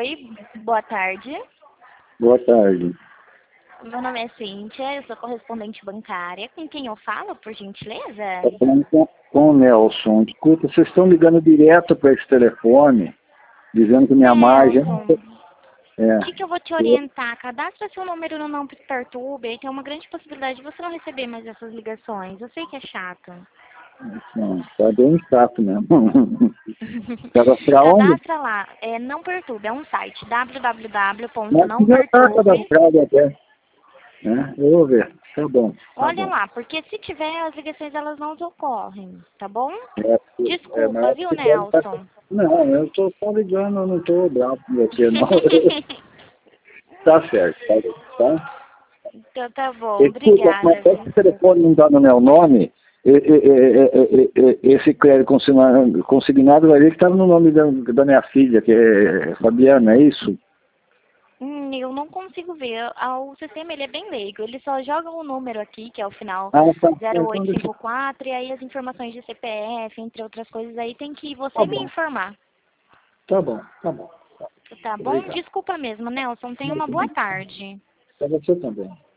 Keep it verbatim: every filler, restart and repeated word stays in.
Oi, boa tarde. Boa tarde. Meu nome é Cíntia, eu sou correspondente bancária. Com quem eu falo, por gentileza? Estou falando com, com o Nelson. Escuta, vocês estão ligando direto para esse telefone, dizendo que minha margem... Nelson, É. o que, que eu vou te orientar? Cadastra seu número no Não Perturbe, aí tem uma grande possibilidade de você não receber mais essas ligações. Eu sei que é chato. Não, tá bem chato mesmo. Cadastrar onde? Cadastra lá, é Não Perturbe, é um site, w w w ponto Mas não já está perturbe. cadastrado até. É, eu vou ver. Tá bom. Tá Olha bom. lá, porque se tiver, as ligações elas não ocorrem, tá bom? É, é, Desculpa, mas viu, você deve tá- Nelson? Não, eu estou só ligando, eu não estou bravo com você, não. Tá certo, tá bom. Tá? Então tá bom, Escuta, obrigada, mas esse viu? telefone não está no meu nome, e- e- e- e- e- esse crédito consignado, consignado vai ver que estava no nome da, da minha filha, que é Fabiana, é isso? Hum, eu não consigo ver. Ah, o sistema ele é bem leigo. Ele só joga um número aqui, que é o final Ah, tá. zero Então oito deixa... cinco quatro, e aí as informações de C P F, entre outras coisas, aí tem que Tá você me bom, informar. tá bom, tá bom. Tá bom? Obrigado. Desculpa mesmo, Nelson. Tenha uma boa tarde. Para você também.